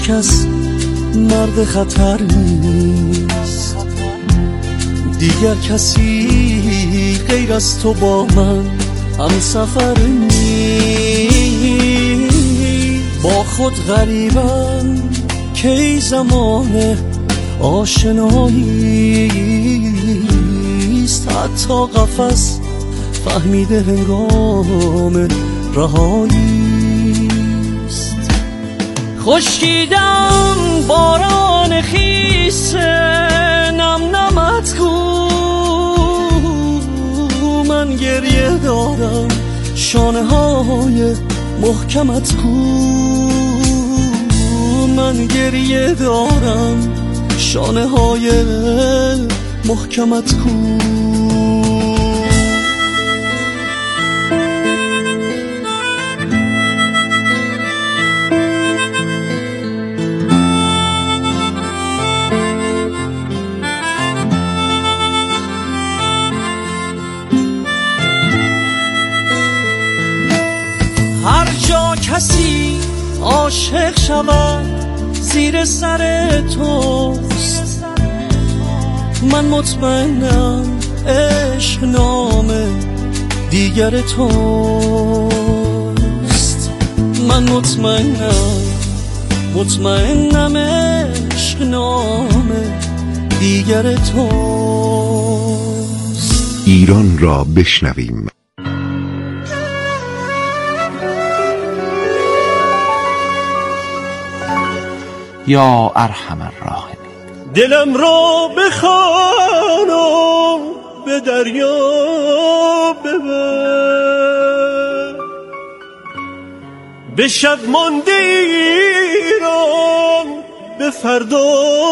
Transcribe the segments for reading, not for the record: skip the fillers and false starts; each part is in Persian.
کس مرد خطر نیست، دیگر کسی غیر از تو با من هم سفر نیست. با خود غریبم کی زمان آشناییست، حتی قفس فهمیده هنگام رهاییست. خشکیدم باران خیس نم نمت کو، من گریه دارم شانه های محکمت کو، من گریه دارم شانه های محکمت کو. هر جا کسی عاشق شود زیر سر توست، من مطمئنم عشق نام دیگر توست. من مطمئنم عشق نام دیگر توست. ایران را بشنویم. یا ارحم الراحمین. دلم را بخوان و به دریا ببر، به شب مانده ایران به فردا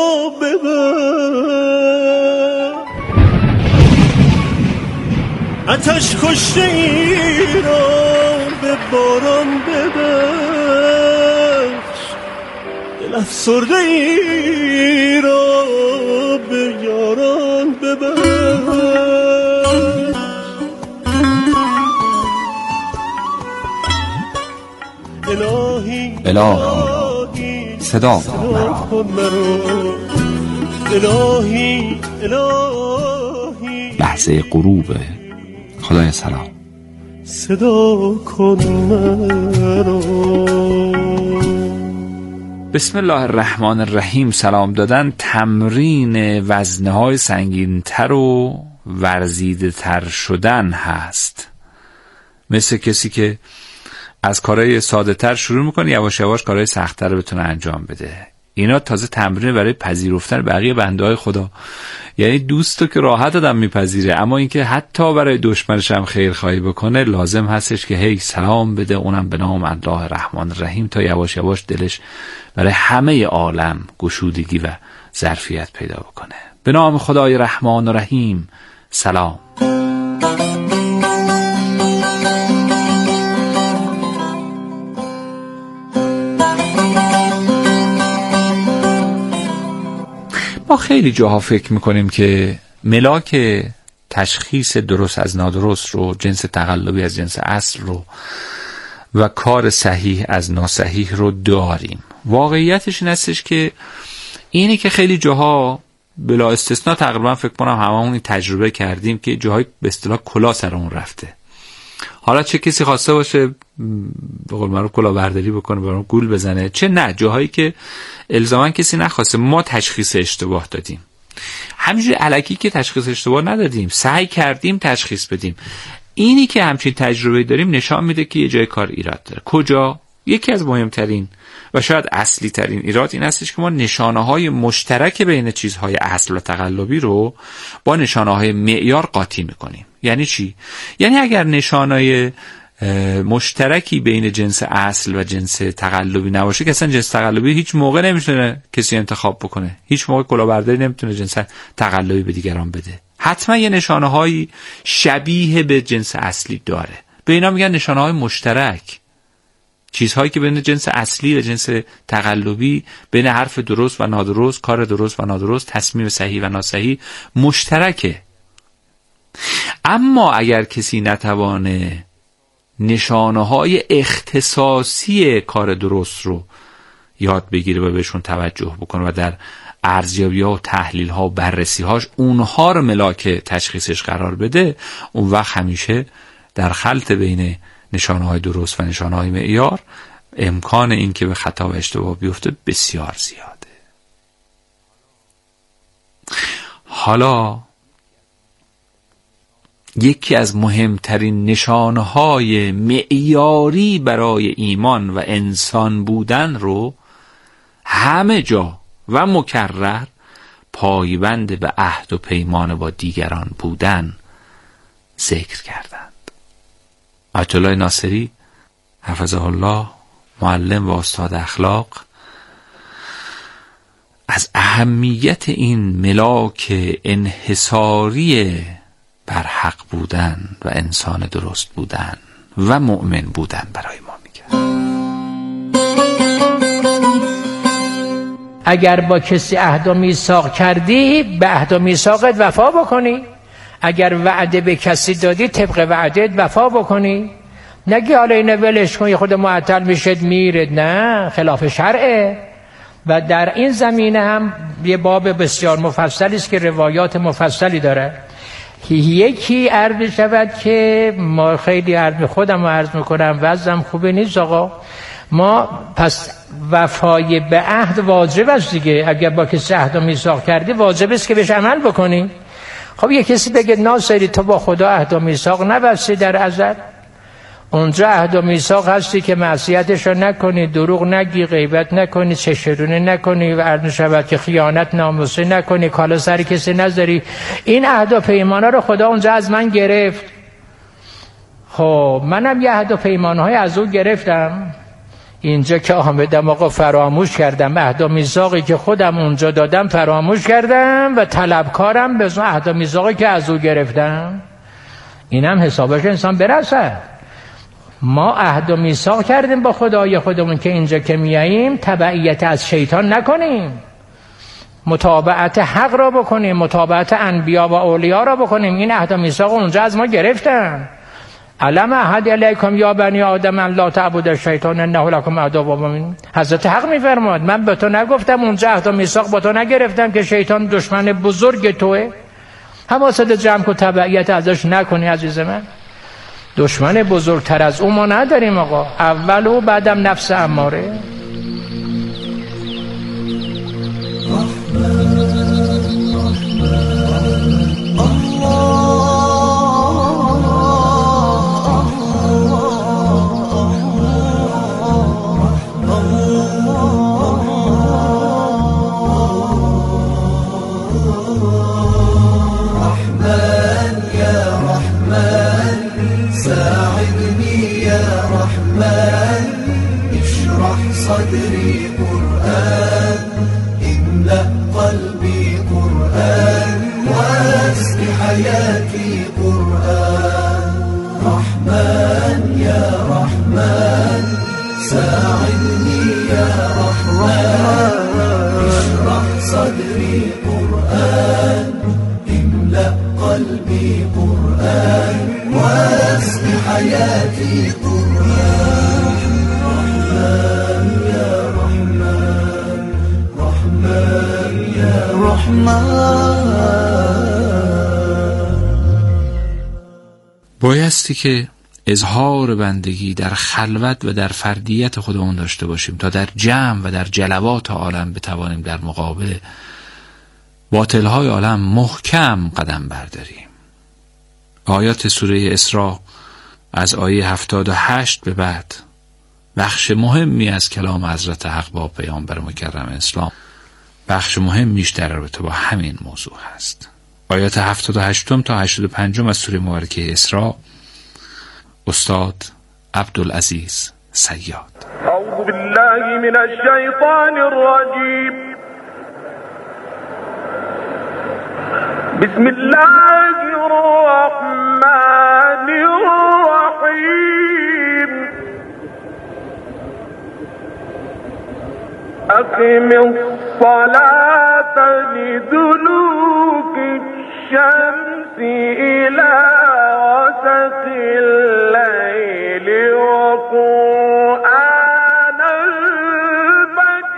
ببر، آتش کشته ایران به باران ببر، دل افسرده ای را به یاران ببر. الهی صدا کن مرا، الهی لحظه غروب. خدای سلام صدا کن مرا. بسم الله الرحمن الرحیم. سلام دادن تمرین وزنه‌های سنگین‌تر و ورزیده‌تر شدن هست. مثل کسی که از کارهای ساده‌تر شروع میکنه، یواش یواش کارهای سخت‌تر رو بتونه انجام بده. اینا تازه تمرین برای پذیرفتن بقیه بنده‌های خدا. یعنی دوستو که راحت آدم میپذیره، اما اینکه حتی برای دشمنش هم خیرخواهی بکنه لازم هستش که هی سلام بده، اونم به نام الله الرحمن الرحیم، تا یواش یواش دلش برای همه عالم گشودگی و ظرفیت پیدا بکنه. به نام خدای رحمان و رحیم. سلام. ما خیلی جاها فکر میکنیم که ملاک تشخیص درست از نادرست رو، جنس تقلبی از جنس اصل رو و کار صحیح از ناصحیح رو داریم. واقعیتش این هستش که اینی که خیلی جاها بلا استثناء تقریبا فکر کنم هممون این تجربه کردیم که جاهای به اصطلاح کلا سرمون رفته. حالا چه کسی خواسته باشه به قول معروف کلاهبرداری بکنه، برام گول بزنه، چه نه جاهایی که الزاما کسی نخواسته، ما تشخیص اشتباه دادیم. همینجوری الکی که تشخیص اشتباه ندادیم، سعی کردیم تشخیص بدیم. اینی که همچین تجربه داریم نشان میده که یه جای کار ایراد داره. کجا؟ یکی از مهمترین و شاید اصلی ترین ایراد این هستش که ما نشانه های مشترک بین چیزهای اصل و تقلبی رو با نشانه های معیار قاطی میکنیم. یعنی چی؟ یعنی اگر نشانه مشترکی بین جنس اصل و جنس تقلبی نباشه که اصلا جنس تقلبی هیچ موقع نمیتونه کسی انتخاب بکنه، هیچ موقع کلاهبرداری نمیتونه جنس تقلبی به دیگران بده. حتما یه نشانه های شبیه به جنس اصلی داره. به اینا میگن نشانه های مشترک. چیزهایی که بین جنس اصلی و جنس تقلبی، بین حرف درست و نادرست، کار درست و نادرست، تصمیم صحیح و ناصحیح مشترکه. اما اگر کسی نتوانه نشانه‌های اختصاصی کار درست رو یاد بگیره و بهشون توجه بکنه و در ارزیابی‌ها و تحلیل‌ها و بررسی‌هاش اونها رو ملاک تشخیصش قرار بده، اون وقت همیشه در خلط بین نشانه‌های درست و نشانه‌های معیار امکان این که به خطا و اشتباه بیفته بسیار زیاده. حالا یکی از مهمترین نشانه‌های معیاری برای ایمان و انسان بودن رو همه جا و مکرر پایبند به عهد و پیمان با دیگران بودن ذکر کردند. آیت الله ناصری حفظه الله، معلم و استاد اخلاق، از اهمیت این ملاک انحصاری بر حق بودن و انسان درست بودن و مؤمن بودن برای ما میگه. اگر با کسی عهد و میثاق کردی به عهد و میثاقت وفا بکنی، اگر وعده به کسی دادی طبق وعدت وفا بکنی، نگی حالا اینو ولش کن خود معطل میشد میره، نه، خلاف شرعه. و در این زمینه هم یه باب بسیار مفصلی است که روایات مفصلی داره. یکی عرض شود که ما خیلی خودم عرض میکنم وضعم خوبه نیست آقا، ما پس وفای به عهد واجب است دیگه. اگر با کسی عهد و میثاق کردی واجب است که بهش عمل بکنی. خب یه کسی بگه ناصری تو با خدا عهد و میثاق نبستی در ازل، اونجا عهد و میثاق هستی که معصیتش رو نکنی، دروغ نگی، غیبت نکنی، چشرونه نکنی و عرض شود که خیانت ناموسی نکنی، کالا سر کسی نذاری. این عهد و پیمانا رو خدا اونجا از من گرفت. خب منم یه عهد و پیمانهای از او گرفتم، اینجا که آمدم آقا فراموش کردم عهد و میثاقی که خودم اونجا دادم فراموش کردم و طلبکارم به اون عهد و میثاقی که از او گرفتم. اینم حسابش انسان برسه. ما عهد و میثاق کردیم با خدای خودمون که اینجا که میاییم تبعیت از شیطان نکنیم، متابعت حق را بکنیم، متابعت انبیا و اولیا را بکنیم. این عهد و میثاق اونجا از ما گرفتن. علم احد علیکم یا بنی آدم ان لا تعبدوا الشیطان انه لکم عدو مبین. حضرت حق میفرماد من به تو نگفتم اونجا عهد و میثاق با تو نگرفتم که شیطان دشمن بزرگ توه؟ حواست جمع کن تبعیت ازش نکنی عزیز من. دشمن بزرگتر از اون ما نداریم آقا، اول و بعدم نفس اماره. صدري قرآن املأ قلبي قرآن واسق حياتي قرآن رحمن يا رحمن ساعدني يا رحمن اشرح صدري قرآن املأ قلبي قرآن واسق حياتي قرآن بایستی که اظهار بندگی در خلوت و در فردیت خودمون داشته باشیم تا در جمع و در جلوات عالم بتوانیم در مقابل باطل‌های عالم محکم قدم برداریم. آیات سوره اسراء از آیه 78 به بعد بخش مهمی از کلام حضرت حق با پیامبر مکرم اسلام، بخش مهمیش در رابطه با همین موضوع هست. آیات 78 تا 85 از سوره مبارکه اسراء استاد عبدالعزیز صیاد. اعوذ بالله من الشیطان الرجیم بسم الله الرحمن الرحیم اقم الصلاة لدلوك الشمس إلى غسق الليل وقرآن الفجر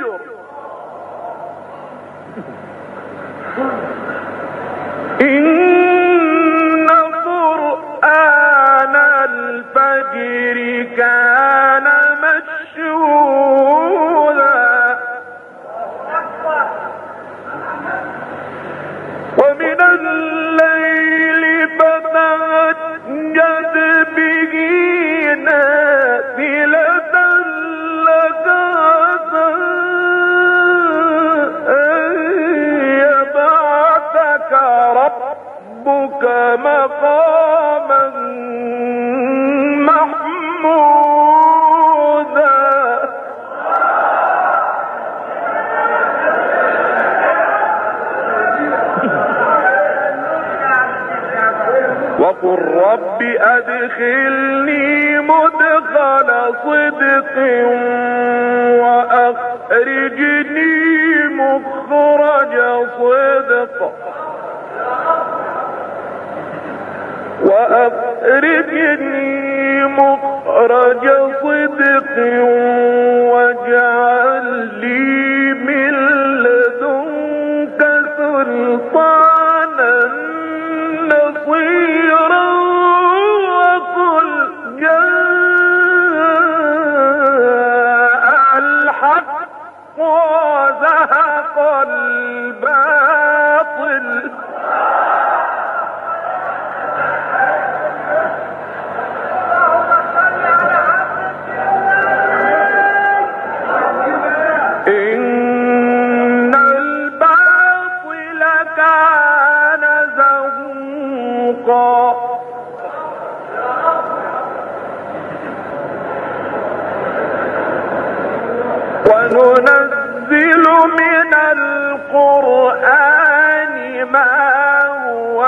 وقل رب أدخلني مدخل صدق وأخرجني مخرج صدق صدق واجعل لي من لدنك سلطانا نصيرا وقل جاء الحق وزهق الباطل إن الباطل كان زهوقا وننزل من القرآن ما هو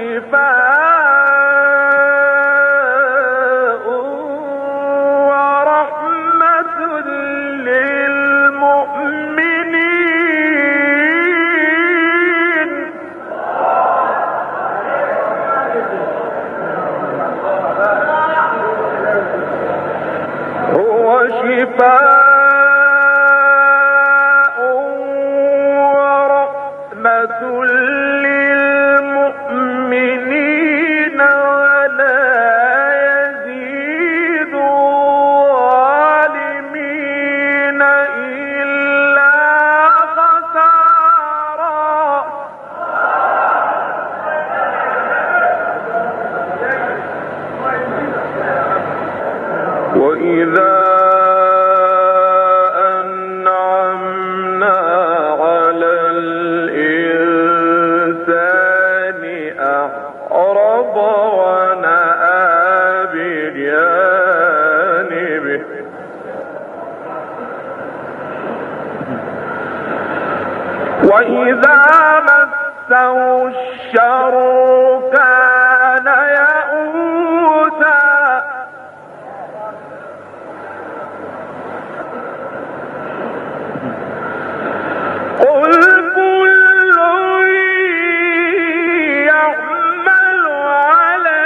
شفاء ورحمة للمؤمنين هو شفاء للمؤمنين ولا يزيد الظالمين إلا خسارا وإذا وإذا مسه الشر كان يئوسا قل كل يعمل على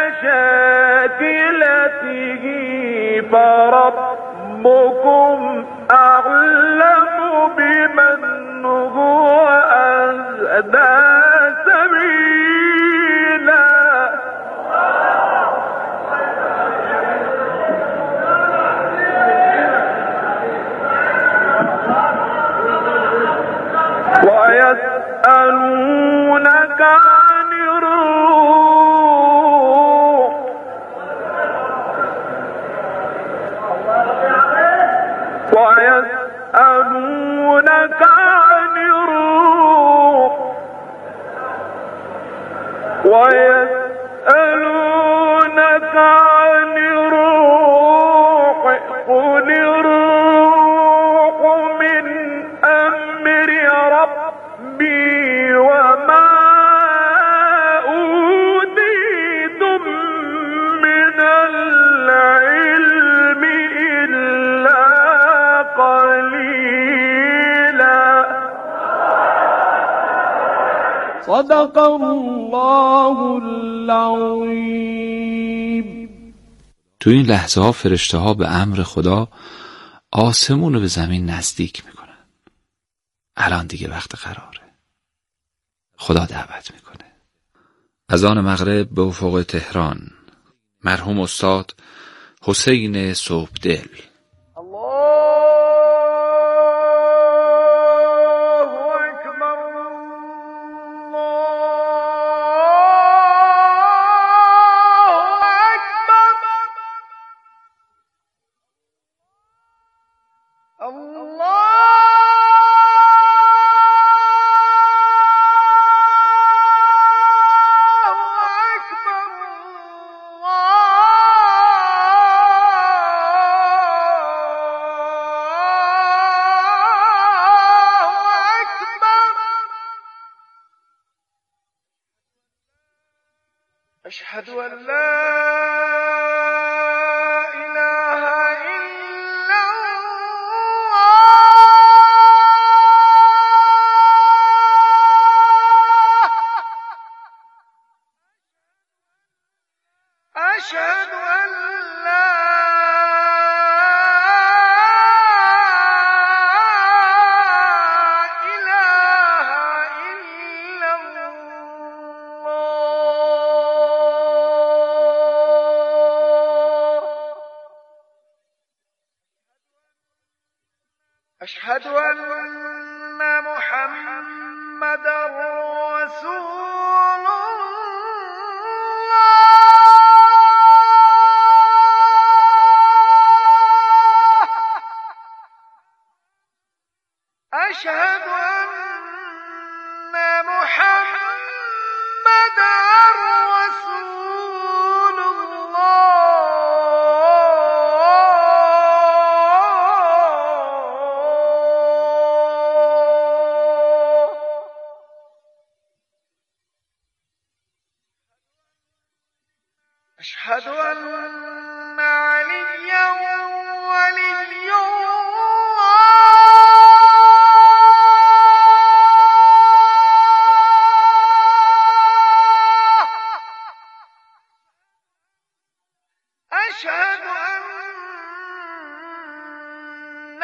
شاكلته فربكم أعلم بمن هو أهدى سبيلا ويسألونك عن الروح ويسألونك عن الروح قل الروح من أمر ربي وما أوتيتم من العلم إلا قليلا صدق الله العظیم. تو این لحظه ها فرشته ها به امر خدا آسمون رو به زمین نزدیک میکنن. الان دیگه وقت قراره. خدا دعوت میکنه. اذان مغرب به افق تهران. مرحوم استاد حسین صبحدل. أشهد أن لا إله إلا الله أشهد أن لا أشهد أن محمدًا رسول الله أشهد أن محمدًا رسول أشهد أن عليا ولي الله أشهد أن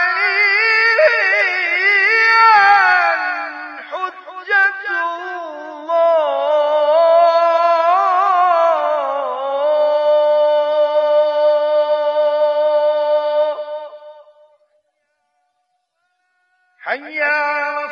عليا حجة الله حي على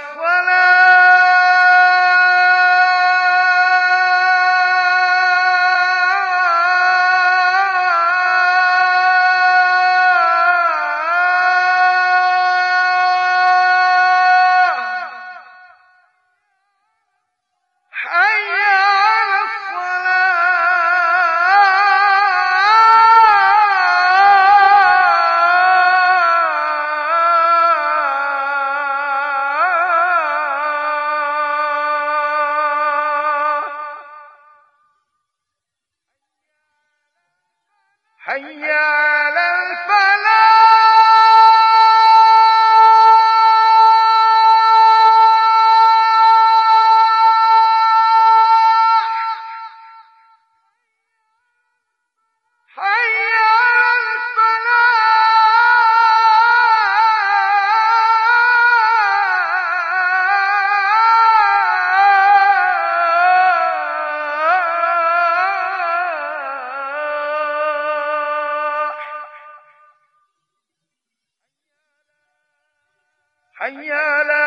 حي على الفلاح حي على حي على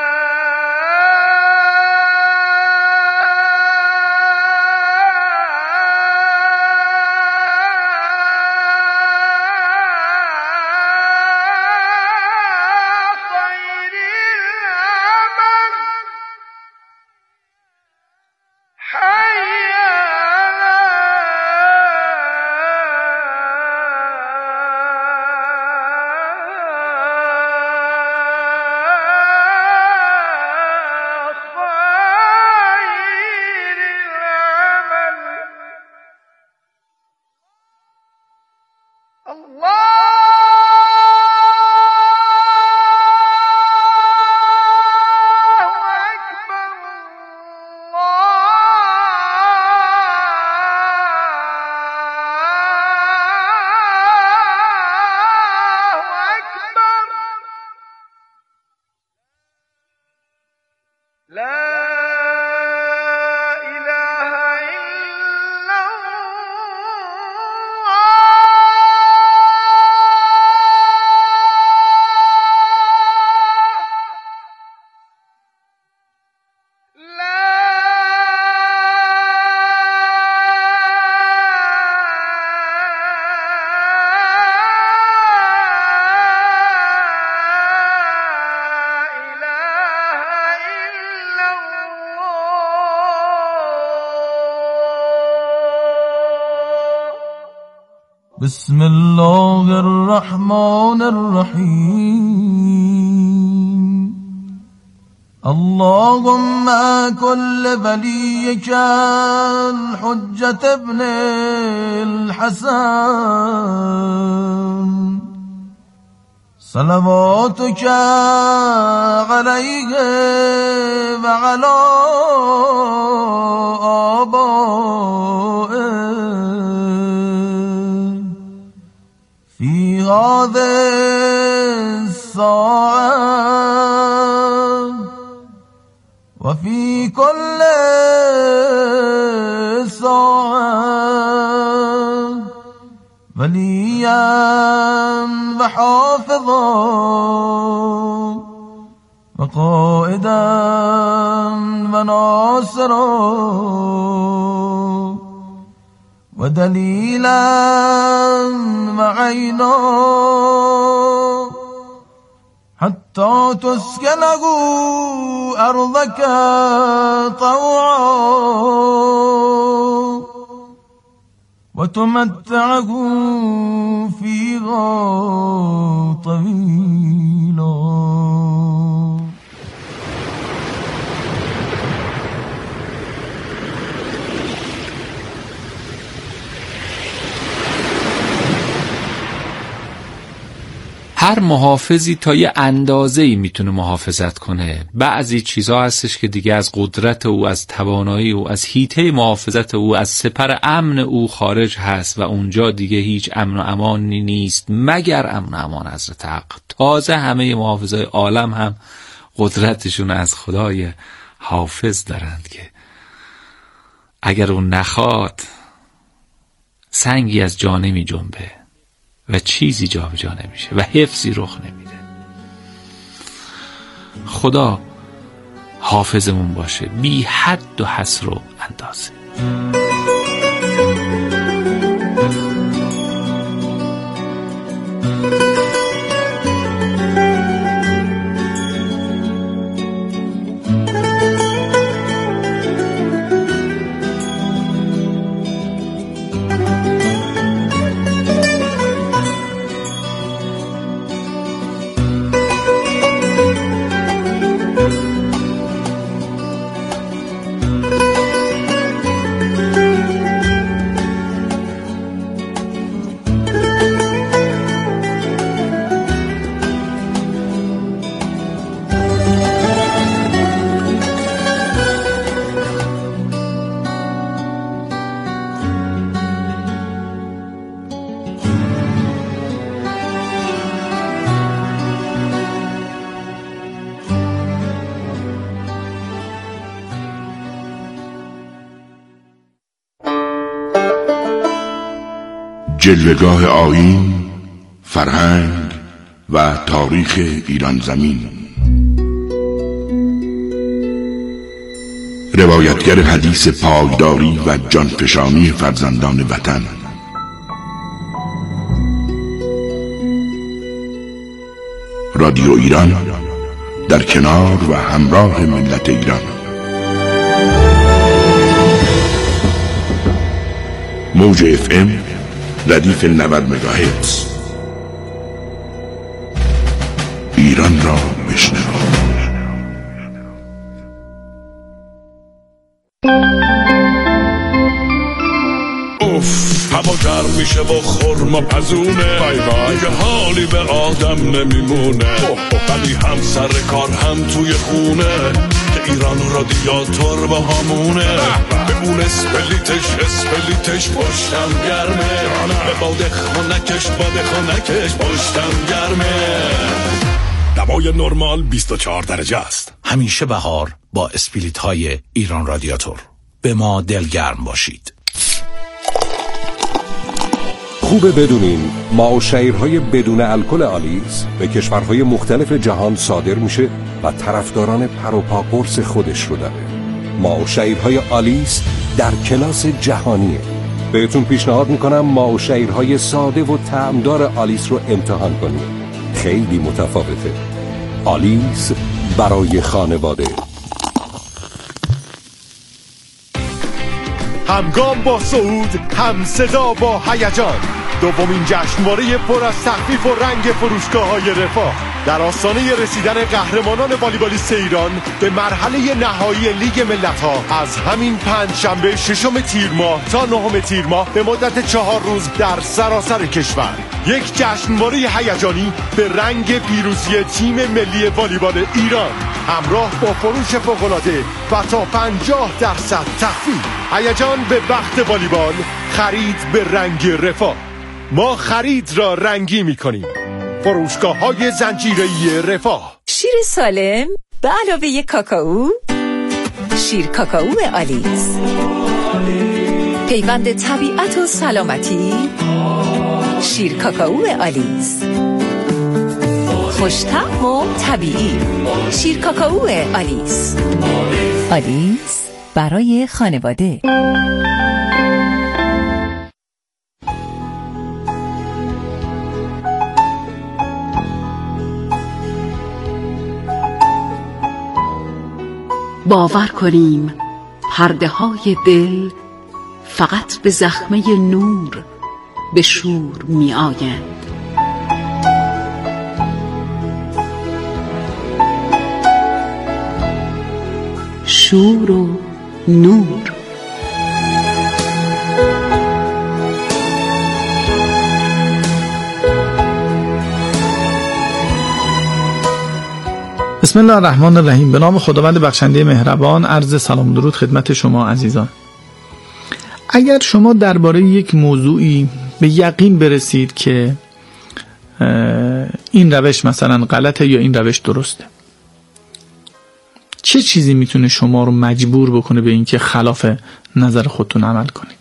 خير العمل حي لا إله إلا الله لا بسم الله الرحمن الرحيم اللهم كل وليك الحجة ابن الحسن صلواتك عليه وعلى آبائه في هذه الساعة وفي كل ساعة وليا وحافظا وقائدا وناصرا ودليلا وعينا حتى تسكنه أرضك طوعا وتمتعه فيها طويلا. هر محافظی تا یه اندازه‌ای میتونه محافظت کنه. بعضی چیزا هستش که دیگه از قدرت او، از توانایی او، از حیطه محافظت او، از سپر امن او خارج هست و اونجا دیگه هیچ امن و امانی نیست مگر امن و امان حضرت حق. تازه همه محافظای عالم هم قدرتشون از خدای حافظ دارند که اگر اون نخواد سنگی از جا نمی جنبه و چیزی جا به جا نمیشه و حفظی رخ نمیده. خدا حافظمون باشه بی حد و حصر و اندازه. جلوه‌گاه آیین، فرهنگ و تاریخ ایران زمین. روایتگر حدیث پایداری و جانفشانی فرزندان وطن. رادیو ایران در کنار و همراه ملت ایران. موج FM ردیف 90 مگاهرتز. ایران را بشنو. اوف هوا گرم میشه و خرما پزونه، دیگه حالی به آدم نمیمونه، ولی هم سر کار هم توی خونه که ایران رادیاتور با همونه. به اون اسپلیتش پشتم گرمه، به باد خونکش پشتم گرمه. دوای نرمال 24 درجه است. همیشه بهار با اسپلیت های ایران رادیاتور. به ما دلگرم باشید. خوبه بدونین معاشیرهای بدون الکل آلیس به کشورهای مختلف جهان صادر میشه و طرفداران پر و پا قرص خودش رو داره. معاشیرهای آلیس در کلاس جهانیه. بهتون پیشنهاد میکنم معاشیرهای ساده و طعمدار آلیس رو امتحان کنید. خیلی متفاوته. آلیس برای خانواده. همگام با صعود، هم صدا با هیجان. دومین جشنواره پر از تخفیف و رنگ فروشگاه‌های رفاه در آستانه رسیدن قهرمانان والیبالیست ایران به مرحله نهایی لیگ ملت‌ها از همین پنجشنبه 6 تیر ماه تا 9 تیر ماه به مدت 4 روز در سراسر کشور یک جشنواره هیجانی به رنگ پیروزی تیم ملی والیبال ایران همراه با فروش فوق‌العاده و تا 50% تخفیف. هیجان به وقت والیبال، خرید به رنگ رفاه. ما خرید را رنگی می‌کنیم. فروشگاه‌های زنجیره‌ای رفاه. شیر سالم به علاوه کاکائو، شیر کاکائو آلیس، پیوند طبیعت و سلامتی. شیر کاکائو آلیس، خوش‌طعم و طبیعی. شیر کاکائو آلیس، آلیس برای خانواده. باور کنیم پرده های دل فقط به زخمه نور به شور می آیند. شور و نور. بسم الله الرحمن الرحیم. به نام خداوند بخشنده مهربان. عرض سلام و درود خدمت شما عزیزان. اگر شما درباره یک موضوعی به یقین برسید که این روش مثلا غلطه یا این روش درسته، چه چیزی میتونه شما رو مجبور بکنه به اینکه خلاف نظر خودتون عمل کنید؟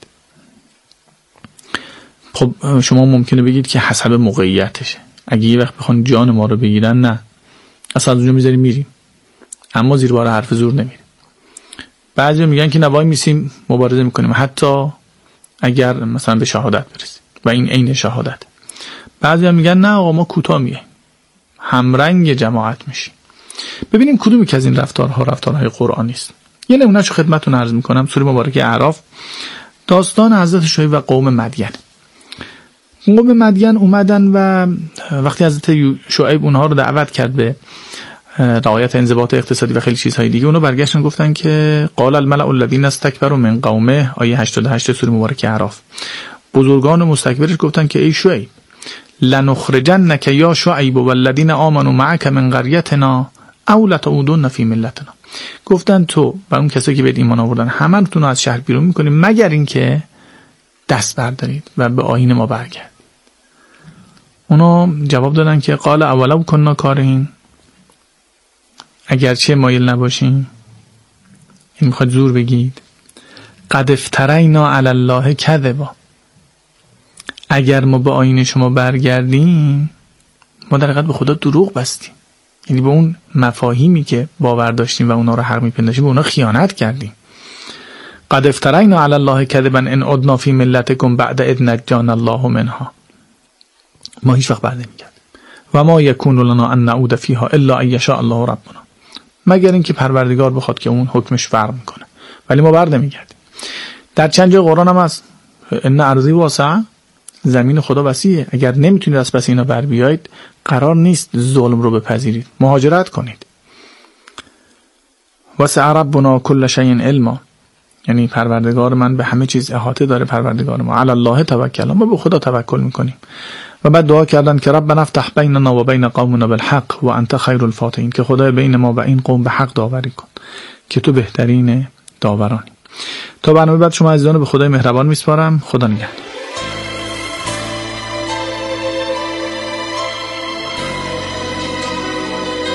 خب شما ممکنه بگید که حسب موقعیتشه. اگه یه وقت بخوان جان ما رو بگیرن، نه، اصلا از اونجا میذاریم میریم، اما زیر بار حرف زور نمیریم. بعضی میگن که نوای میسیم مبارزه میکنیم حتی اگر مثلا به شهادت برسیم و این عین شهادت. بعضی میگن نه آقا ما کوتاه میایم، همرنگ جماعت میشیم. ببینیم کدومی که از این رفتارهای قرآنی است. یه نمونهشو خدمتتون عرض میکنم. سوره مبارکه اعراف، داستان حضرت شعیب و قوم مدین. قوم مدین اومدن و وقتی حضرت شعیب اونها رو دعوت کرد به رعایت انضباط اقتصادی و خیلی چیزهای دیگه، اونها برگشتن گفتن که قال الملأ الذین استکبروا من قومه، آیه 88 سوره مبارکه اعراف. بزرگان مستکبرش گفتن که ای شعیب لنخرجنک یا شعیب والذین آمنوا معک من قریتنا او لتعودن فی ملتنا. گفتن تو و اون کسایی که به ایمان آوردن همه‌تون رو از شهر بیرون می‌کنیم مگر اینکه دست بردارید و به آیین ما برگردید. اونا جواب دادن که قال اولو کنا کارهین، اگرچه مایل نباشیم. این میخواد زور بگید. قد افترینا علی الله کذبا، اگر ما به آیین شما برگردیم ما در حقیقت به خدا دروغ بستیم، یعنی به اون مفاهیمی که باور داشتیم و اونا رو حق میپنداشتیم به اونا خیانت کردیم. قد افترینا علی الله کذبا ان عدنا فی ملتکم بعد اذ نجانا الله منها. ما هیچ وقت بر نمیگردیم. و ما یکون لنا ان نعود فیها الا ان یشاء الله ربنا، مگر اینکه پروردگار بخواد که اون حکمش فرق میکنه، ولی ما بر نمیگردیم. در چند جای قرآن هم هست ان ارضی واسعه، زمین خدا وسیعه، اگر نمیتونید از پس اینا بر بیایید قرار نیست ظلم رو بپذیرید، مهاجرت کنید. وسع ربنا کل شیء علما، یعنی پروردگار من به همه چیز احاطه داره. پروردگار ما علی الله توکل، ما به خدا توکل میکنیم. و بعد دعا کردن که ربنا افتح بیننا و بین قومنا بالحق و انت خیر الفاتحین، که خدای بین ما و این قوم به حق داوری کن که تو بهترین داورانی. تا برنامه بعد شما عزیزان به خدای مهربان میسپارم. خدا نگهدار.